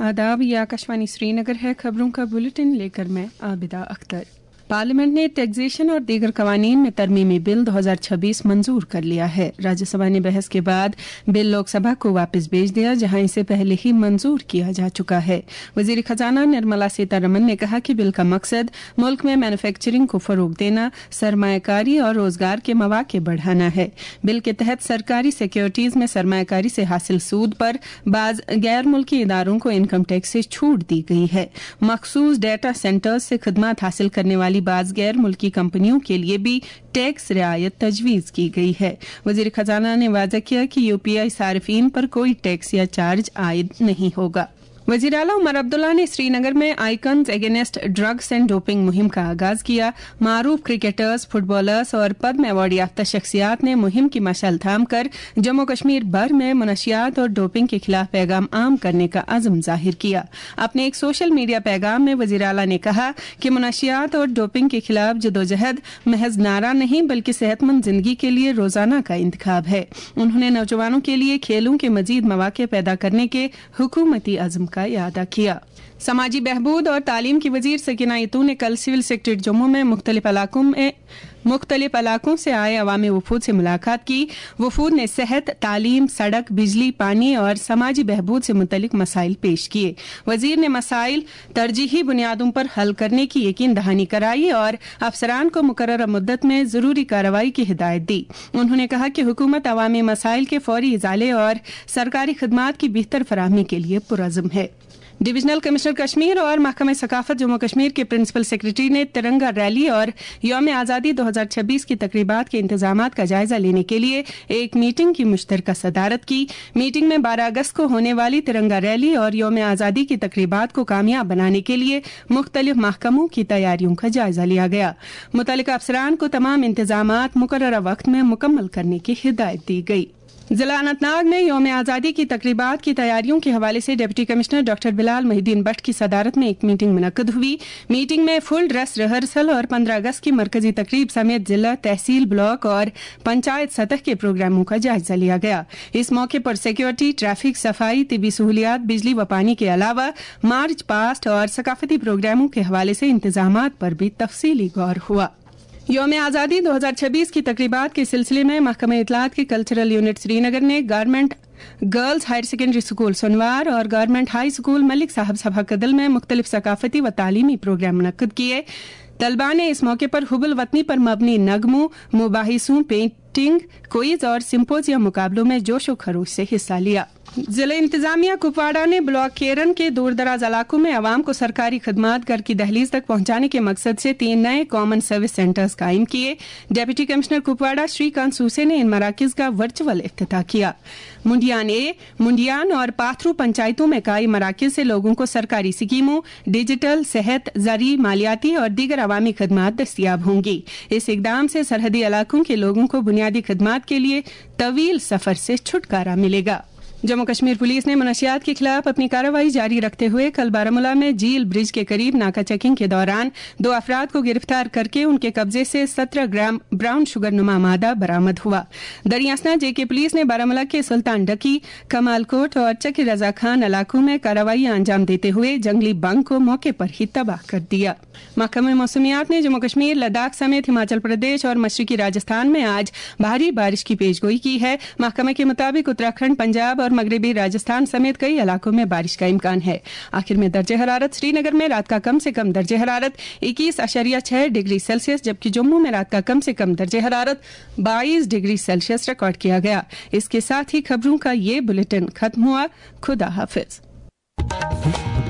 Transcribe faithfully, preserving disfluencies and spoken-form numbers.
आदाब, ये आकाशवाणी श्रीनगर है। खबरों का बुलेटिन लेकर मैं आबिदा अख्तर। पार्लियामेंट ने टैक्सेशन और दीगर कवानीन में तरमीमी बिल दो हज़ार छब्बीस मंजूर कर लिया है। राज्यसभा ने बहस के बाद बिल लोकसभा को वापस भेज दिया, जहां इसे पहले ही मंजूर किया जा चुका है। वजीर खजाना निर्मला सीतारमण ने कहा कि बिल का मकसद मुल्क में मैन्युफैक्चरिंग को फरोग देना, सरमायाकारी और रोजगार के मौके बढ़ाना है। बिल के तहत सरकारी सिक्योरिटीज में सरमायाकारी से हासिल सूद पर बाज गैर मुल्की इदारों को इनकम टैक्स से छूट दी गई है। मखसूस डाटा सेंटर्स से खदमात हासिल करने वाली बाज गैर मुल्की कंपनियों के लिए भी टैक्स रियायत तजवीज की गई है। वजीर खजाना ने वाज़ह किया कि यूपीआई सार्फिन पर कोई टैक्स या चार्ज आयद नहीं होगा। वज़ीर आला उमर अब्दुल्ला ने श्रीनगर में icons against drugs and doping मुहिम का आगाज किया। मारूफ क्रिकेटर्स, फुटबॉलर्स और पद्म अवार्ड याफ्ता शख्सियात ने मुहिम की मशाल थाम कर जम्मू कश्मीर भर में मुनशियात और डोपिंग के खिलाफ पैगाम आम करने का अज़म जाहिर किया। अपने एक सोशल मीडिया पैगाम में वज़ीर आला ने कहा कि मुनशियात और डोपिंग के खिलाफ जदोजहद महज नारा नहीं बल्कि सेहतमंद जिंदगी के लिए रोजाना का इंतखाब है। उन्होंने नौजवानों के लिए खेलों के मजीद मौके पैदा करने के हुकूमती अज़म का यादा किया। समाजी बहबूद और तालीम की वजीर सकीना यतू ने कल सिविल सेक्रेटरीट जम्मू में मुख्तलिफ इलाकों में मुख्तलिफ इलाकों से आए अवामी वफूद से मुलाकात की। वफूद ने सेहत, तालीम, सड़क, बिजली, पानी और समाजी बहबूद से मुतल्लिक मसाइल पेश किए। वजीर ने मसाइल तरजीही बुनियादों पर हल करने की यकीन दहानी कराई और अफसरान को मुकर्रर मुद्दत में जरूरी कार्रवाई की हिदायत दी। उन्होंने कहा कि हुकूमत अवामी मसाइल के फौरी इजाले और सरकारी खदमात की बेहतर फराहमी के लिए पुरअज़्म है। डिविजनल कमिश्नर कश्मीर और महकमा सकाफत जम्मू कश्मीर के प्रिंसिपल सेक्रेटरी ने तिरंगा रैली और यौम आज़ादी दो हज़ार छब्बीस की तकरीबात के इंतजामात का जायजा लेने के लिए एक मीटिंग की मुश्तरका सदारत की। मीटिंग में बारह अगस्त को होने वाली तिरंगा रैली और यौम आज़ादी की तकरीबात को कामयाब बनाने के लिए मुख्तलिफ महकमों की तैयारियों का जायजा लिया गया। मुतल्लिका अफसरान को तमाम इंतजामात मुकर्ररा वक्त में मुकम्मल करने की हिदायत दी गई। जिला अनंतनाग में यौम आज़ादी की तकरीबात की तैयारियों के हवाले से deputy commissioner doctor Bilal Mohiuddin Bhat की सदारत में एक मीटिंग मुनक्कद हुई। मीटिंग में फुल ड्रेस रिहर्सल और पंद्रह अगस्त की मरकजी तकरीब समेत जिला, तहसील, ब्लॉक और पंचायत सतह के प्रोग्रामों का जायजा लिया गया। इस मौके पर सिक्योरिटी, ट्रैफिक, सफाई, तिबी सहूलियात, बिजली व पानी के अलावा मार्च पास्ट और सकाफती प्रोग्रामों के हवाले से इंतजामात पर भी तफसीली गौर हुआ। यौम आज़ादी दो हज़ार छब्बीस की तकरीबात के सिलसिले में महकमा इत्तलात की कल्चरल यूनिट श्रीनगर ने government girls higher secondary school Sonwar और गवर्नमेंट हाई स्कूल मलिक साहब सभा कदल में मुख्तलिफ सकाफती व तालीमी प्रोग्राम मुनक्कद किए। तलबा ने इस मौके पर हुबुल वतनी पर मबनी नगमों, मुबाहिसों, पेंटिंग, क्विज और सिंपोजियम मुकाबलों में जोशो खरोश से हिस्सा लिया। जिला इंतजामिया कुपवाड़ा ने ब्लॉक केरन के दूर दराज इलाकों में आवाम को सरकारी खदमात घर की दहलीज तक पहुंचाने के मकसद से तीन नए कॉमन सर्विस सेंटर्स कायम किए। डिप्टी कमिश्नर कुपवाड़ा श्रीकांत सूसे ने इन मराकज का वर्चुअल इफ्तिताह किया। मुंडियान ए, मुंडियान और पाथरू पंचायतों में कायम मराकज से लोगों को सरकारी स्कीमों, डिजिटल, सेहत, जरी, मालियाती और दीगर अवामी खदमात दस्तियाब होंगी। इस इकदाम से सरहदी इलाकों के लोगों को बुनियादी खदमात के लिए तवील सफर से छुटकारा मिलेगा। जम्मू कश्मीर पुलिस ने मुनशियात के खिलाफ अपनी कार्रवाई जारी रखते हुए कल बारामूला में झील ब्रिज के करीब नाका चेकिंग के दौरान दो अफराद को गिरफ्तार करके उनके कब्जे से सत्रह ग्राम ब्राउन शुगर नुमा मादा बरामद हुआ। दरियासना जेके पुलिस ने बारामूला के सुल्तान डकी, कमालकोट और चकी रजा खान इलाकों में कार्रवाई अंजाम देते हुए जंगली बंग को मौके पर ही तबाह कर दिया। महकमा मौसमियात ने जम्मू कश्मीर, लद्दाख समेत हिमाचल प्रदेश और मशरकी राजस्थान में आज भारी बारिश की पेशगोई की है। महकमे के मुताबिक उत्तराखंड, पंजाब और मगरबी राजस्थान समेत कई इलाकों में बारिश का इम्कान है। आखिर में दर्जे हरारत श्रीनगर में रात का कम से कम दर्जे हरारत इक्कीस अशरिया छह डिग्री सेल्सियस, जबकि जम्मू में रात का कम से कम दर्जे हरारत बाईस डिग्री सेल्सियस रिकॉर्ड किया गया। इसके साथ ही खबरों का ये बुलेटिन खत्म हुआ। खुदा हाफिज।